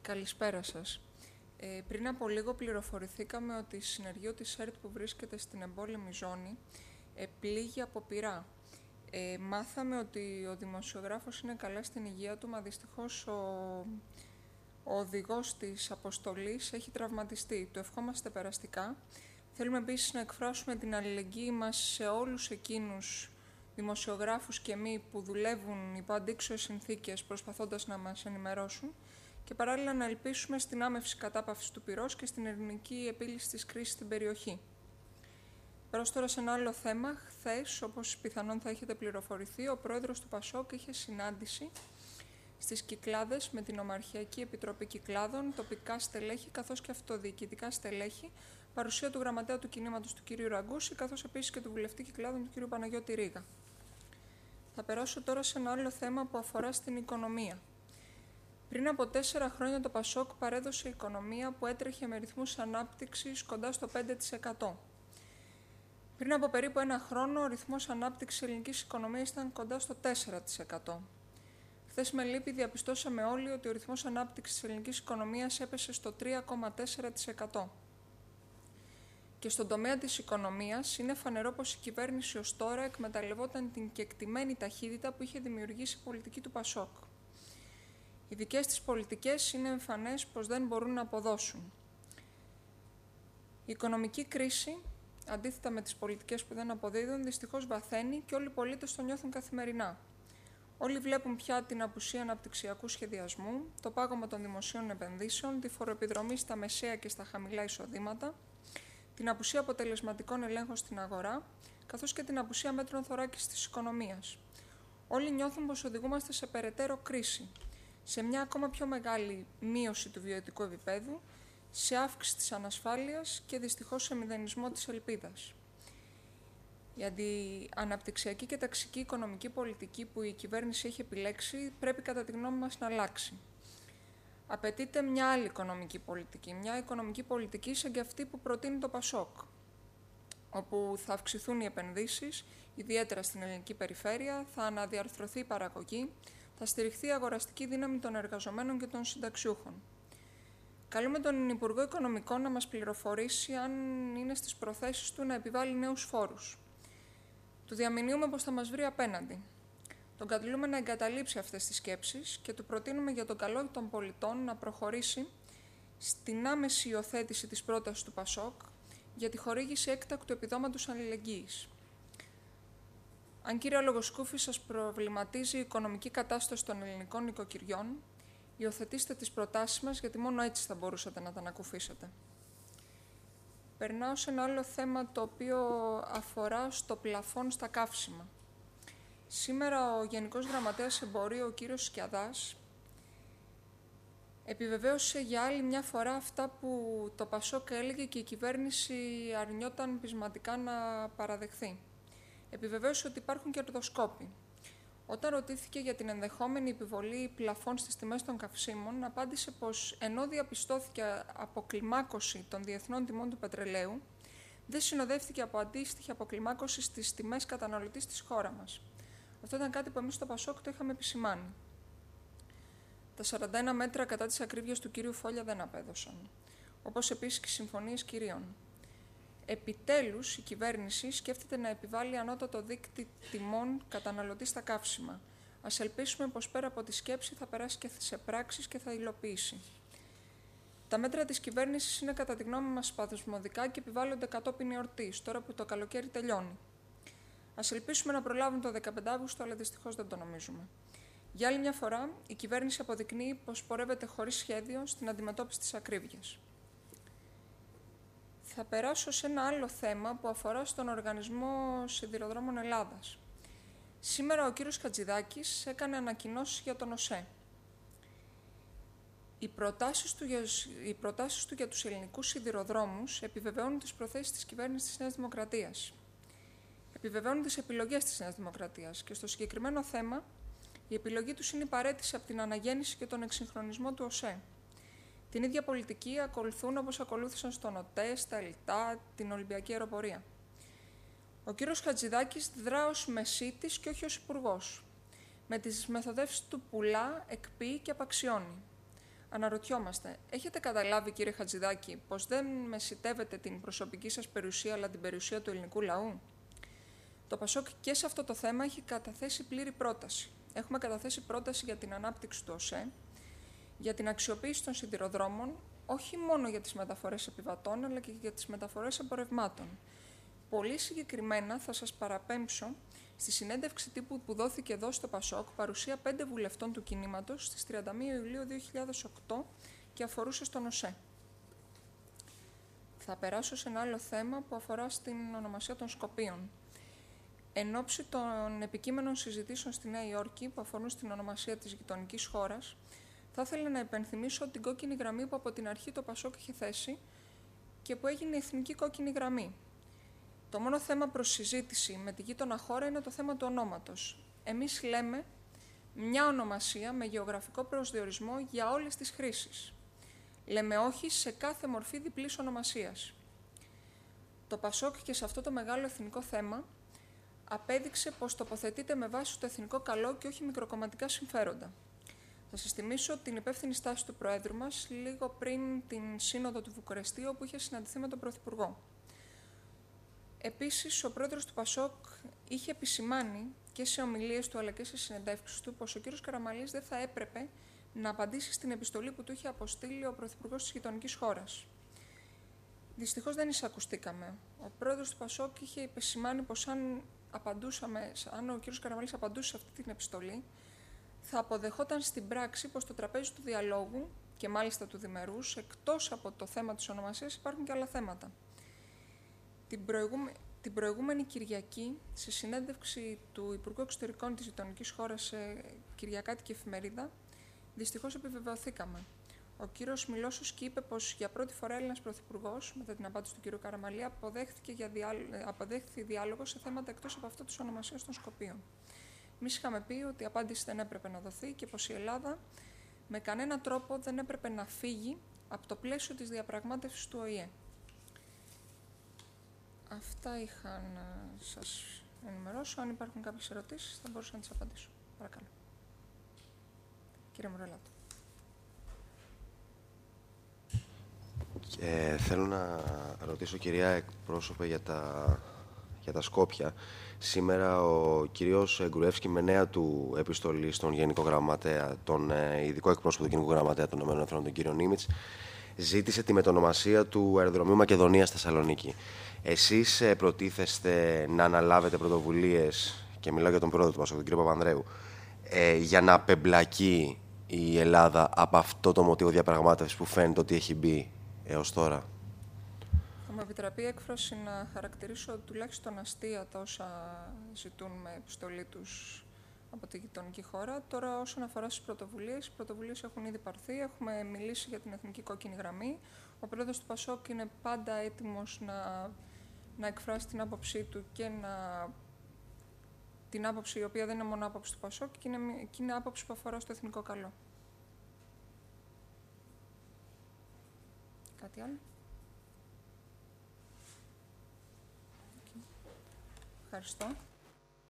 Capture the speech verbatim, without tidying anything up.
Καλησπέρα σας. Ε, πριν από λίγο πληροφορηθήκαμε ότι η συνεργείο της ΕΡΤ που βρίσκεται στην εμπόλεμη ζώνη ε, πλήγει από πυρά. Ε, μάθαμε ότι ο δημοσιογράφος είναι καλά στην υγεία του, μα δυστυχώς ο, ο οδηγός της αποστολής έχει τραυματιστεί. Του ευχόμαστε περαστικά. Θέλουμε επίσης να εκφράσουμε την αλληλεγγύη μας σε όλους εκείνους δημοσιογράφους και μη που δουλεύουν υπό αντίξωες συνθήκες προσπαθώντας να μας ενημερώσουν και παράλληλα να ελπίσουμε στην άμευση κατάπαυση του πυρός και στην ειρηνική επίλυση της κρίσης στην περιοχή. Προς τώρα σε ένα άλλο θέμα, χθες, όπως πιθανόν θα έχετε πληροφορηθεί, ο πρόεδρος του ΠΑΣΟΚ είχε συνάντηση στις Κυκλάδες με την Ομαρχιακή Επιτροπή Κυκλάδων, τοπικά στελέχη καθώς και αυτοδιοικητικά στελέχη, παρουσία του γραμματέα του κινήματος του κ. Ραγκούση, καθώς επίσης και του βουλευτή Κυκλάδων του κ. Παναγιώτη Ρίγα. Θα περάσω τώρα σε ένα άλλο θέμα που αφορά στην οικονομία. Πριν από τέσσερα χρόνια το ΠΑΣΟΚ παρέδωσε οικονομία που έτρεχε με ρυθμούς ανάπτυξης κοντά στο πέντε τοις εκατό. Πριν από περίπου ένα χρόνο ο ρυθμός ανάπτυξης ελληνικής οικονομίας ήταν κοντά στο τέσσερα τοις εκατό. Χθες με λύπη διαπιστώσαμε όλοι ότι ο ρυθμός ανάπτυξης της ελληνικής οικονομίας έπεσε στο τρία κόμμα τέσσερα τοις εκατό. Και στον τομέα της οικονομίας είναι φανερό πως η κυβέρνηση ως τώρα εκμεταλλευόταν την κεκτημένη ταχύτητα που είχε δημιουργήσει η πολιτική του ΠΑΣΟΚ. Οι δικές της πολιτικές είναι εμφανές πως δεν μπορούν να αποδώσουν. Η οικονομική κρίση, αντίθετα με τις πολιτικές που δεν αποδίδουν, δυστυχώς βαθαίνει και όλοι οι πολίτες το νιώθουν καθημερινά. Όλοι βλέπουν πια την απουσία αναπτυξιακού σχεδιασμού, το πάγωμα των δημοσίων επενδύσεων, τη φοροεπιδρομή στα μεσαία και στα χαμηλά εισοδήματα, την απουσία αποτελεσματικών ελέγχων στην αγορά, καθώς και την απουσία μέτρων θωράκισης της οικονομίας. Όλοι νιώθουν πως οδηγούμαστε σε περαιτέρω κρίση, σε μια ακόμα πιο μεγάλη μείωση του βιωτικού επίπεδου, σε αύξηση της ανασφάλειας και δυστυχώς σε μηδενισμό της ελπίδας. Η αντιαναπτυξιακή και ταξική οικονομική πολιτική που η κυβέρνηση έχει επιλέξει πρέπει κατά τη γνώμη μας να αλλάξει. Απαιτείται μια άλλη οικονομική πολιτική, μια οικονομική πολιτική σαν και αυτή που προτείνει το ΠΑΣΟΚ, όπου θα αυξηθούν οι επενδύσεις, ιδιαίτερα στην ελληνική περιφέρεια, θα αναδιαρθρωθεί η παραγωγή, θα στηριχθεί η αγοραστική δύναμη των εργαζομένων και των συνταξιούχων. Καλούμε τον Υπουργό Οικονομικών να μας πληροφορήσει αν είναι στις προθέσεις του να επιβάλλει νέους φόρους. Του διαμηνύουμε πως θα μας βρει απέναντι. Τον καλούμε να εγκαταλείψει αυτές τις σκέψεις και του προτείνουμε για τον καλό των πολιτών να προχωρήσει στην άμεση υιοθέτηση της πρότασης του ΠΑΣΟΚ για τη χορήγηση έκτακτου επιδόματος αλληλεγγύης. Αν, κύριε Λογοσκούφη, σας προβληματίζει η οικονομική κατάσταση των ελληνικών νοικοκυριών, υιοθετήστε τις προτάσεις μας, γιατί μόνο έτσι θα μπορούσατε να τα ανακουφίσετε. Περνάω σε ένα άλλο θέμα το οποίο αφορά στο πλαφόν στα καύσιμα. Σήμερα ο Γενικός Γραμματέας Εμπορίου, ο κύριος Σκιαδάς, επιβεβαίωσε για άλλη μια φορά αυτά που το ΠΑΣΟΚ έλεγε και η κυβέρνηση αρνιόταν πεισματικά να παραδεχθεί. Επιβεβαίωσε ότι υπάρχουν κερδοσκόποι. Όταν ρωτήθηκε για την ενδεχόμενη επιβολή πλαφών στις τιμές των καυσίμων, απάντησε πως ενώ διαπιστώθηκε αποκλιμάκωση των διεθνών τιμών του πετρελαίου, δεν συνοδεύτηκε από αντίστοιχη αποκλιμάκωση στις τιμές καταναλωτής στη χώρα μας. Αυτό ήταν κάτι που εμείς στο ΠΑΣΟΚ το είχαμε επισημάνει. Τα σαράντα ένα μέτρα κατά της ακρίβειας του κύριου Φόλια δεν απέδωσαν, όπως επίσης και οι συμφωνίες κυρίων. Επιτέλους, η κυβέρνηση σκέφτεται να επιβάλλει ανώτατο δείκτη τιμών καταναλωτή στα καύσιμα. Ας ελπίσουμε πως πέρα από τη σκέψη θα περάσει και σε πράξεις και θα υλοποιήσει. Τα μέτρα της κυβέρνησης είναι κατά τη γνώμη μας σπασμωδικά και επιβάλλονται κατόπιν εορτής, τώρα που το καλοκαίρι τελειώνει. Ας ελπίσουμε να προλάβουν το δεκαπέντε Αυγούστου, αλλά δυστυχώς δεν το νομίζουμε. Για άλλη μια φορά, η κυβέρνηση αποδεικνύει πως πορεύεται χωρίς σχέδιο στην αντιμετώπιση της ακρίβειας. Θα περάσω σε ένα άλλο θέμα που αφορά στον Οργανισμό Σιδηροδρόμων Ελλάδας. Σήμερα ο κύριος Χατζηδάκης έκανε ανακοινώσεις για τον ΟΣΕ. Οι προτάσεις του για, οι προτάσεις του για τους ελληνικούς σιδηροδρόμους επιβεβαιώνουν τις προθέσεις της κυβέρνησης της Νέας Δημοκρατίας. Επιβεβαιώνουν τις επιλογές της Νέας Δημοκρατίας και στο συγκεκριμένο θέμα η επιλογή τους είναι η παραίτηση από την αναγέννηση και τον εξυγχρονισμό του ΟΣΕ. Την ίδια πολιτική ακολουθούν όπως ακολούθησαν στον ΟΤΕ, στα ΕΛΤΑ, την Ολυμπιακή Αεροπορία. Ο κύριος Χατζηδάκης δρά ως μεσίτης και όχι ως υπουργός. Με τις μεθοδεύσεις του πουλά, εκποιεί και απαξιώνει. Αναρωτιόμαστε, έχετε καταλάβει, κύριε Χατζηδάκη, πως δεν μεσιτεύετε την προσωπική σας περιουσία, αλλά την περιουσία του ελληνικού λαού? Το Πασόκ και σε αυτό το θέμα έχει καταθέσει πλήρη πρόταση. Έχουμε καταθέσει πρόταση για την ανάπτυξη του ΟΣΕ, για την αξιοποίηση των σιδηροδρόμων, όχι μόνο για τις μεταφορές επιβατών, αλλά και για τις μεταφορές εμπορευμάτων. Πολύ συγκεκριμένα θα σας παραπέμψω στη συνέντευξη τύπου που δόθηκε εδώ στο Πασόκ, παρουσία πέντε βουλευτών του κινήματος στις τριάντα μία Ιουλίου δύο χιλιάδες οκτώ και αφορούσε στον ΟΣΕ. Θα περάσω σε ένα άλλο θέμα που αφορά στην ονομασία των Σκοπίων. Εν ώψη των επικείμενων συζητήσεων στη Νέα Υόρκη που αφορούν στην ονομασία της γειτονικής χώρας, θα ήθελα να υπενθυμίσω την κόκκινη γραμμή που από την αρχή το Πασόκ είχε θέσει και που έγινε η εθνική κόκκινη γραμμή. Το μόνο θέμα προς συζήτηση με τη γείτονα χώρα είναι το θέμα του ονόματος. Εμείς λέμε μια ονομασία με γεωγραφικό προσδιορισμό για όλες τις χρήσεις. Λέμε όχι σε κάθε μορφή διπλής ονομασίας. Το Πασόκ και σε αυτό το μεγάλο εθνικό θέμα απέδειξε πως τοποθετείται με βάση το εθνικό καλό και όχι μικροκομματικά συμφέροντα. Θα σας θυμίσω την υπεύθυνη στάση του Προέδρου μας λίγο πριν την Σύνοδο του Βουκουρεστίου, όπου είχε συναντηθεί με τον Πρωθυπουργό. Επίσης, ο Πρόεδρος του Πασόκ είχε επισημάνει και σε ομιλίες του αλλά και σε συνεντεύξεις του πως ο κ. Καραμανλής δεν θα έπρεπε να απαντήσει στην επιστολή που του είχε αποστείλει ο Πρωθυπουργός της γειτονικής χώρας. Δυστυχώς δεν εισακουστήκαμε. Ο Πρόεδρος του Πασόκ είχε επισημάνει πως αν, απαντούσαμε, αν ο κ. Καραμανλής απαντούσε σε αυτή την επιστολή, θα αποδεχόταν στην πράξη πως στο τραπέζι του διαλόγου και μάλιστα του διμερούς, εκτός από το θέμα της ονομασίας, υπάρχουν και άλλα θέματα. Την, προηγούμε... την προηγούμενη Κυριακή, σε συνέντευξη του Υπουργού Εξωτερικών της γειτονικής χώρας σε κυριακάτικη εφημερίδα, δυστυχώς επιβεβαιωθήκαμε. Ο κύριος Μιλώσος και είπε πως για πρώτη φορά Έλληνας Πρωθυπουργός, μετά την απάντηση του κύριου Καραμανλή, αποδέχθηκε, για διάλο... αποδέχθηκε διάλογο σε θέματα εκτός από αυτό της ονομασίας των Σκοπίων. Εμείς είχαμε πει ότι η απάντηση δεν έπρεπε να δοθεί και πως η Ελλάδα με κανένα τρόπο δεν έπρεπε να φύγει από το πλαίσιο της διαπραγμάτευσης του Ο Η Ε. Αυτά είχα να σας ενημερώσω. Αν υπάρχουν κάποιες ερωτήσεις, θα μπορούσα να τις απαντήσω. Παρακαλώ. Κύριε Μουρελάτο. Ε, θέλω να ρωτήσω, κυρία εκπρόσωπε, για τα, για τα Σκόπια. Σήμερα ο κύριος Γκουρεύσκη, με νέα του επιστολή στον Γενικό Γραμματέα, τον ε, ειδικό εκπρόσωπο του Γενικού Γραμματέα των ΗΠΑ, τον κύριο Νίμιτς, ζήτησε τη μετονομασία του αεροδρομίου Μακεδονίας Θεσσαλονίκη. Εσείς ε, προτίθεστε να αναλάβετε πρωτοβουλίες, και μιλάω για τον πρόεδρο του Πασόκ, τον κύριο Παπανδρέου, ε, για να απεμπλακεί η Ελλάδα από αυτό το μοτίβο διαπραγμάτευσης που φαίνεται ότι έχει μπει έως τώρα? Θα μου επιτραπεί η έκφραση να χαρακτηρίσω τουλάχιστον αστεία τα όσα ζητούν με επιστολή τους από τη γειτονική χώρα. Τώρα, όσον αφορά στις πρωτοβουλίες, οι πρωτοβουλίες έχουν ήδη πάρθει. Έχουμε μιλήσει για την εθνική κόκκινη γραμμή. Ο πρόεδρος του Πασόκ είναι πάντα έτοιμος να, να εκφράσει την άποψή του και να, την άποψη η οποία δεν είναι μόνο άποψη του Πασόκ και είναι, και είναι άποψη που αφορά στο εθνικό καλό. Κάτι άλλο? Ευχαριστώ.